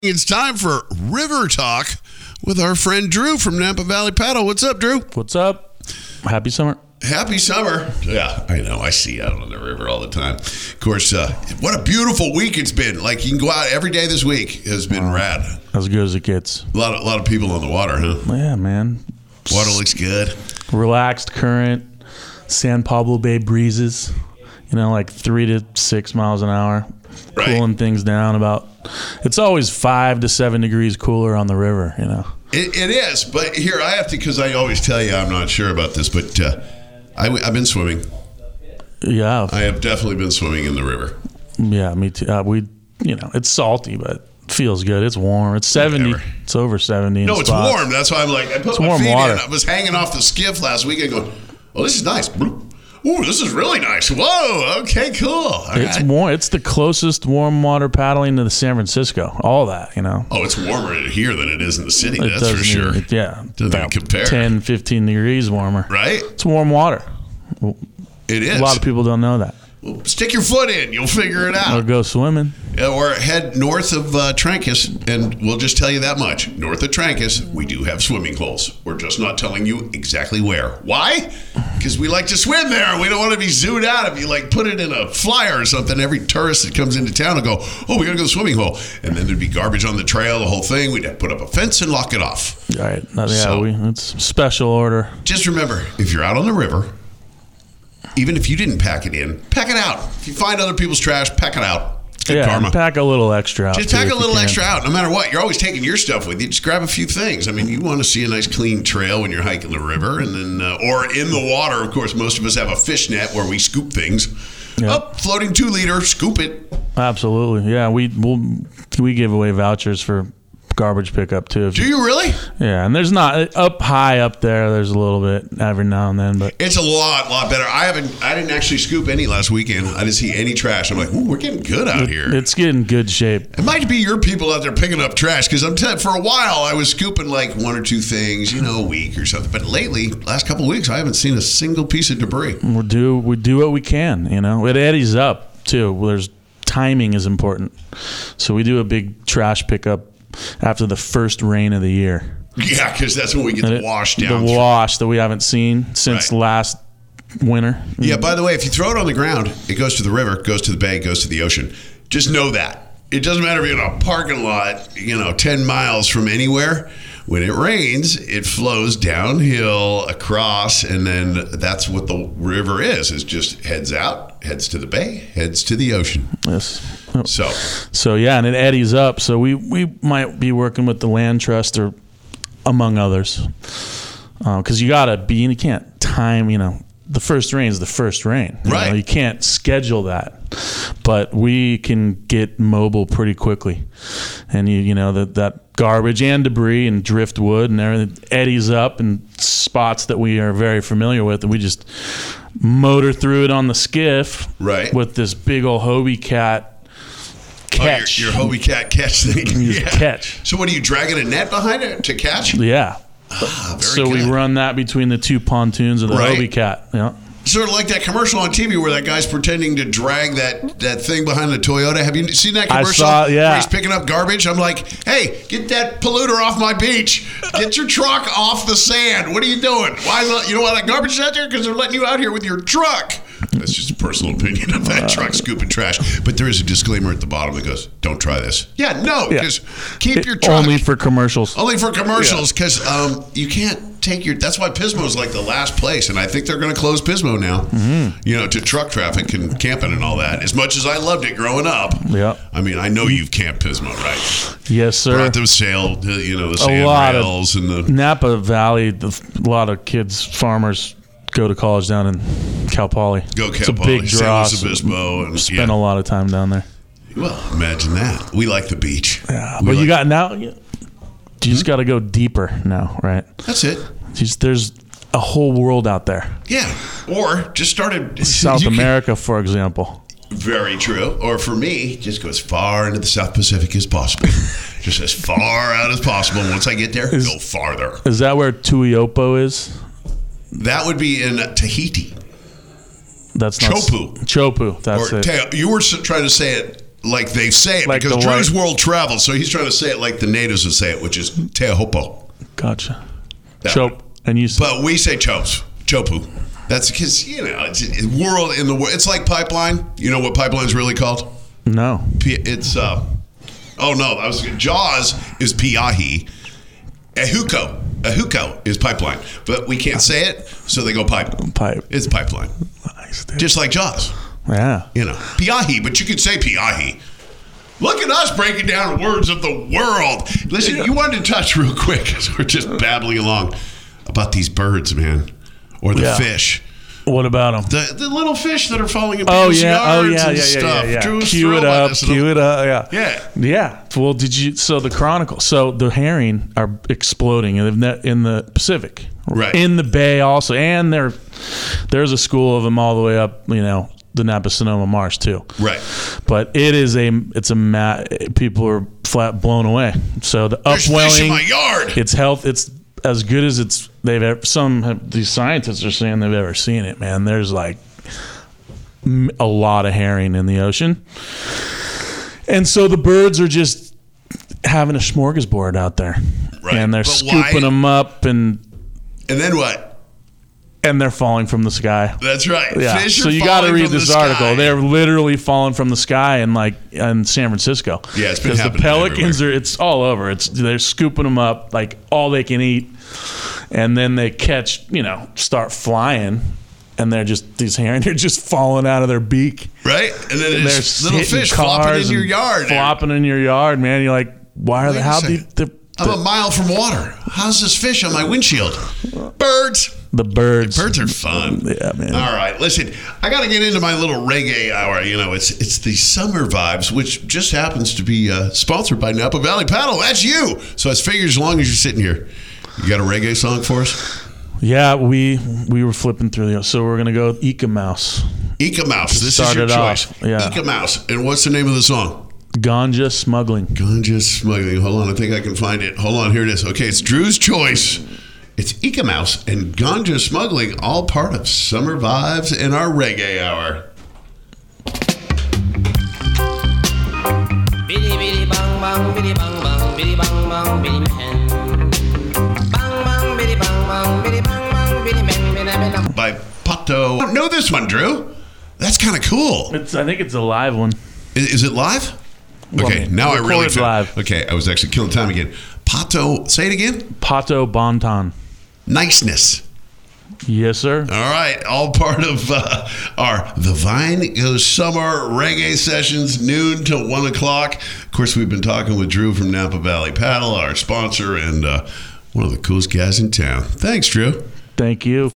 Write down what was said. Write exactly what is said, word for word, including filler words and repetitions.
It's time for River Talk with our friend Drew from Napa Valley Paddle. What's up, Drew? What's up? Happy summer. Happy summer. Yeah, I know. I see you out on the river all the time. Of course, uh, what a beautiful week it's been. Like, you can go out every day this week. It's been uh, rad. As good as it gets. A lot of, a lot of people on the water, huh? Yeah, man. Water looks good. Relaxed current. San Pablo Bay breezes. You know, like three to six miles an hour. Right. Cooling things down about. It's always five to seven degrees cooler on the river, you know. It, it is, but here I have to, because I always tell you I'm not sure about this, but uh, I, I've been swimming. Yeah. I have definitely been swimming in the river. Yeah, me too. Uh, we, you know, it's salty, but it feels good. It's warm. It's seventy. Whatever. It's over seventy. No, it's spots. warm. That's why I'm like, I put it's my warm feet water. in. I was hanging off the skiff last weekend going, oh, this is nice. Ooh, this is really nice. Whoa, okay, cool. All it's right. warm. It's the closest warm water paddling to the San Francisco. All that, you know. Oh, it's warmer here than it is in the city. It That's for sure. Even, yeah. Doesn't even compare. ten, fifteen degrees warmer. Right? It's warm water. It is. A lot of people don't know that. Well, stick your foot in. You'll figure it out. Or go swimming. Yeah, or head north of uh, Trancas, and we'll just tell you that much. North of Trancas, we do have swimming holes. We're just not telling you exactly where. Why? Because we like to swim there. We don't want to be zoomed out. If you like put it in a flyer or something, every tourist that comes into town will go, oh, we got to go to the swimming hole. And then there'd be garbage on the trail, the whole thing. We'd have to put up a fence and lock it off. Right. Yeah, so, we, it's special order. Just remember, if you're out on the river, even if you didn't pack it in, pack it out. If you find other people's trash, pack it out. Good yeah, karma. Pack a little extra out. Just too, pack a little you extra out. No matter what, you're always taking your stuff with you. Just grab a few things. I mean, you want to see a nice clean trail when you're hiking the river, and then uh, or in the water. Of course, most of us have a fish net where we scoop things. Yep. Up, floating two liter, scoop it. Absolutely, yeah. We we'll, we give away vouchers for garbage pickup too. Do you really? Yeah, and there's not up high up there. There's a little bit every now and then, but it's a lot, lot better. I haven't, I didn't actually scoop any last weekend. I didn't see any trash. I'm like, ooh, we're getting good out it, here. It's getting good shape. It might be your people out there picking up trash, because I'm telling. For a while I was scooping like one or two things, you know, a week or something. But lately, last couple of weeks, I haven't seen a single piece of debris. We do we do what we can, you know. It eddies up too. There's timing is important, so we do a big trash pickup after the first rain of the year. Yeah, because that's when we get the wash down. The wash that we haven't seen since right. last winter. Yeah, by the way, if you throw it on the ground, it goes to the river, goes to the bay, goes to the ocean. Just know that. It doesn't matter if you're in a parking lot, you know, ten miles from anywhere. When it rains, it flows downhill across, and then that's what the river is. It just heads out, heads to the bay, heads to the ocean. Yes. So, so yeah, and it eddies up. So we, we might be working with the land trust, or among others, because uh, you gotta be. You can't time. You know, the first rain is the first rain. You right. know, you can't schedule that, but we can get mobile pretty quickly, and you you know that that. Garbage and debris and driftwood and everything eddies up in spots that we are very familiar with, and we just motor through it on the skiff right. with this big old Hobie Cat catch. Oh, your, your Hobie Cat catch thing. Yeah. Catch. So what are you dragging a net behind it to catch? Yeah. Ah, very so good. we run that between the two pontoons of the right. Hobie Cat. Yeah. Sort of like that commercial on T V where that guy's pretending to drag that, that thing behind the Toyota. Have you seen that commercial? I saw, yeah. Where he's picking up garbage. I'm like, hey, get that polluter off my beach. Get your truck off the sand. What are you doing? Why? Is, you know why that garbage is out there? Because they're letting you out here with your truck. That's just a personal opinion of that uh, truck scooping trash. But there is a disclaimer at the bottom that goes, don't try this. Yeah, no, because yeah. keep it, your truck. Only for commercials. Only for commercials, because yeah. um, you can't take your, that's why Pismo is like the last place, and I think they're going to close Pismo now, mm-hmm. you know, to truck traffic and camping and all that. As much as I loved it growing up, yeah. I mean, I know you've camped Pismo, right? Yes, sir. Brought them sail, you know, the sand rails and the Napa Valley. The, a lot of kids, farmers, go to college down in Cal Poly. Go Cal it's a Poly, big draw. San Luis Obispo, and spend yeah. a lot of time down there. Well, imagine that. We like the beach. Yeah, we but like you got now. You just got to go deeper now, right? That's it. Just, there's a whole world out there. Yeah, or just started South America, for example. Very true. Or for me, just go as far into the South Pacific as possible. Just as far out as possible. Once I get there, is, go farther. Is that where Tuiopo is? That would be in Tahiti. That's not Chopu. Chopu. That's or, it. Ta- you were trying to say it like they say it, Like because the Drew's white- world travel, so he's trying to say it like the natives would say it, which is Teahopo. Gotcha. That Chope. And you. But we say chopes, chopu. That's because, you know, it's, it's world in the world. It's like pipeline. You know what pipeline is really called? No. P- It's, uh, oh no, I was Jaws is piahi. Ehuko. Ehuko is pipeline. But we can't say it, so they go pipe. Pipe. It's pipeline. Nice, dude. Just like Jaws. Yeah. You know, piahi, but you could say piahi. Look at us breaking down words of the world. Listen, you wanted to touch real quick, because we're just babbling along about these birds, man, or the Yeah. fish. What about them? The the little fish that are falling in Oh people's yeah, oh yards yeah, and yeah, yeah, stuff. yeah, yeah. Drew was Cue it thrilled by up, this. cue it up, yeah, Yeah. yeah. Well, did you? So the Chronicle, so the herring are exploding in the in the Pacific, Right. in the Bay also, and there, there's a school of them all the way up, you know, the Napa Sonoma Marsh too. Right. But it is a, it's a ma- people are flat blown away. So the There's fish in upwelling, my yard. it's health, it's as good as it's they've ever. Some have, these scientists are saying they've ever seen it. Man, there's like m- a lot of herring in the ocean, and so the birds are just having a smorgasbord out there, Right. and they're But scooping why- them up, and And then what? and they're falling from the sky. That's right. Yeah. Fish are So you got to falling read from the this article. sky. They're literally falling from the sky in like in San Francisco. Yeah, it's been because the happening pelicans are. It's all over. It's they're scooping them up like all they can eat, and then they catch. You know, start flying, and they're just these herring. They're just falling out of their beak. Right? And then They're there's little hitting fish flopping cars in your and yard. flopping in your yard, man. You're like, why are Wait they? a How the, second. the, I'm a the, mile from water. How's this fish on my windshield? Birds. the birds? Birds are fun. Yeah, man. All right, listen. I got to get into my little reggae hour. You know, it's it's the summer vibes, which just happens to be uh, sponsored by Napa Valley Paddle. That's you. So I figure as long as you're sitting here, you got a reggae song for us? Yeah, we we were flipping through the. So we're gonna go with Ika Mouse, Ika Mouse. This start is your it off, choice. yeah. Ika Mouse. And what's the name of the song? ganja smuggling. Ganja smuggling. Hold on, I think I can find it. Hold on, here it is. Okay, it's Drew's choice. It's Ika Mouse and Ganja smuggling, all part of Summer Vibes in our reggae hour. Biddy biddy bang bang biddy bang bang biddy bang bang biddy man. Bang bang biddy bang bang biddy bang bang biddy man biddy man. By Pato. I don't know this one, Drew. That's kind of cool. It's I think it's a live one. Is, is it live? Well, Okay, now I really recorded feel live. Okay, I was actually killing time again. Pato, say it again. Pato Bonton. Niceness. Yes, sir. All right, all part of uh, our The Vine Goes Summer reggae sessions, noon till one o'clock. Of course, we've been talking with Drew from Napa Valley Paddle, our sponsor, and uh, one of the coolest guys in town. Thanks, Drew. Thank you.